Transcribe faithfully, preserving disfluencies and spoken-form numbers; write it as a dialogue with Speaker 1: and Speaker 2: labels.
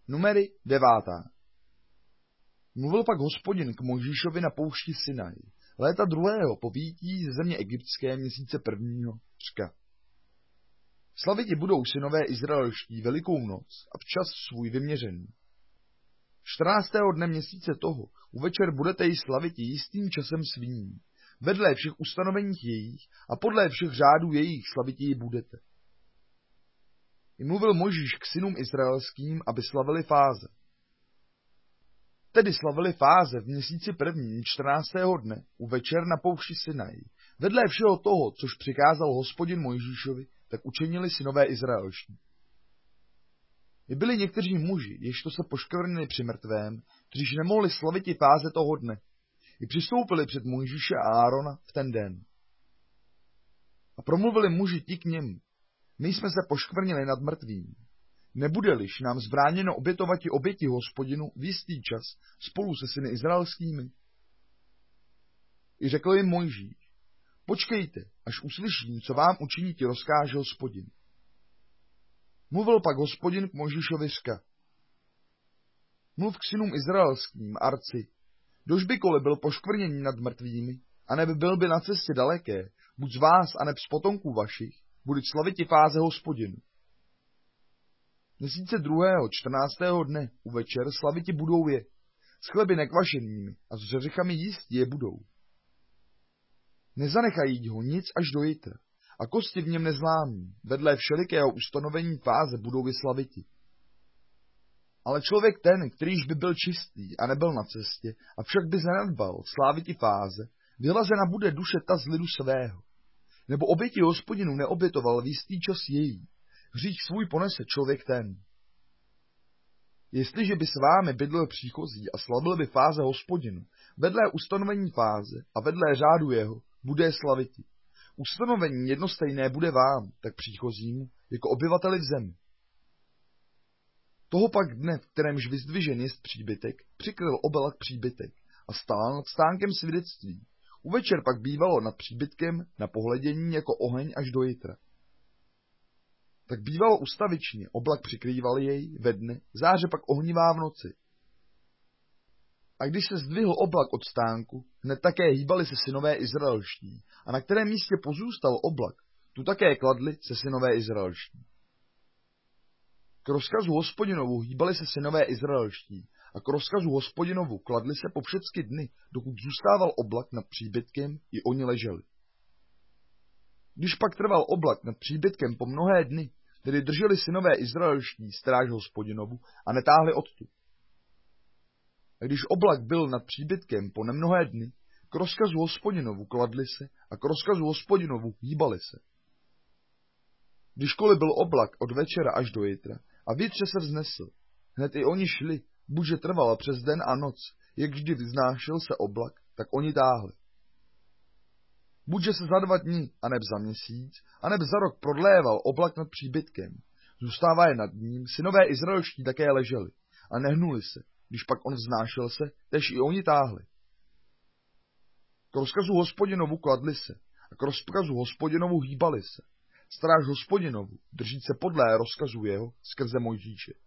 Speaker 1: Numery devátá. Mluvil pak Hospodin k Mojžíšovi na poušti Sinaj, léta druhého po vyjití ze země egyptské měsíce prvního řka. Slaviti budou synové izraelští velikou noc a včas svůj vyměřený. čtrnáctého dne měsíce toho uvečer budete ji slaviti jistým časem svým, vedle všech ustanovení jejich a podle všech řádů jejich slaviti ji budete. I mluvil Mojžíš k synům izraelským, aby slavili fáze. Tedy slavili fáze v měsíci prvním čtrnáctého dne u večer na poušti Sinaj. Vedle všeho toho, což přikázal Hospodin Mojžíšovi, tak učinili synové izraelští. I byli někteří muži, jež to se poškvrnili při mrtvém, kteříž nemohli slaviti fáze toho dne. I přistoupili před Mojžíše a Árona v ten den. A promluvili muži ti k němu: My jsme se poškvrnili nad mrtvým. Nebude-liž nám zbráněno obětovati oběti Hospodinu v jistý čas spolu se syny izraelskými? I řekl jim Mojžíš: Počkejte, až uslyším, co vám učiní ti rozkáže Hospodin. Mluvil pak Hospodin k Mojžíšovi řka: Mluv k synům izraelským, arci, dož bykoli byl poškvrněný nad mrtvými, aneb byl by na cestě daleké, buď z vás, aneb z potomků vašich, buď slaviti fáze Hospodinu. Měsíce druhého, čtrnáctého dne, u večer slaviti budou je, s chleby nekvašenými a s řeřechami jistí je budou. Nezanechají ho nic až do jitra, a kosti v něm nezlámí, vedle všelikého ustanovení fáze budou je slaviti. Ale člověk ten, kterýž by byl čistý a nebyl na cestě, a však by zanedbal sláviti fáze, vyhlazena bude duše ta z lidu svého, nebo oběti Hospodinu neobětoval v jistý čas její. Hřích svůj ponese člověk ten. Jestliže by s vámi bydlel příchozí a slavil by fáze Hospodinu, vedle ustanovení fáze a vedle řádu jeho, bude je slaviti. Ustanovení jednostejné bude vám, tak příchozímu, jako obyvateli v zemi. Toho pak dne, v kterémž vyzdvižen jest příbytek, přikryl oblak příbytek a stál nad stánkem svědectví. Uvečer pak bývalo nad příbytkem na pohledění jako oheň až do jitra. Tak bývalo ustavičně, oblak přikrýval jej ve dne, záře pak ohnivá v noci. A když se zdvihl oblak od stánku, hned také hýbali se synové izraelští, a na kterém místě pozůstal oblak, tu také kladli se synové izraelští. K rozkazu Hospodinovu hýbali se synové izraelští, a k rozkazu Hospodinovu kladli se po všechny dny, dokud zůstával oblak nad příbytkem, i oni leželi. Když pak trval oblak nad příbytkem po mnohé dny, tedy drželi synové izraelští stráž Hospodinovu a netáhli odtud. A když oblak byl nad příbytkem po nemnohé dny, k rozkazu Hospodinovu kladli se a k rozkazu Hospodinovu hýbali se. Kdyžkoliv byl oblak od večera až do jitra a vítře se vznesl, hned i oni šli, buďže trvala přes den a noc, jak vždy vznášel se oblak, tak oni táhli. Buďže se za dva dny, aneb za měsíc, aneb za rok prodléval oblak nad příbytkem, zůstává je nad ním, synové izraelští také leželi a nehnuli se, když pak on vznášel se, tež i oni táhli. K rozkazu Hospodinovu kladli se a k rozkazu Hospodinovu hýbali se. Stráž Hospodinovu drží se podle rozkazu jeho skrze Mojžíše.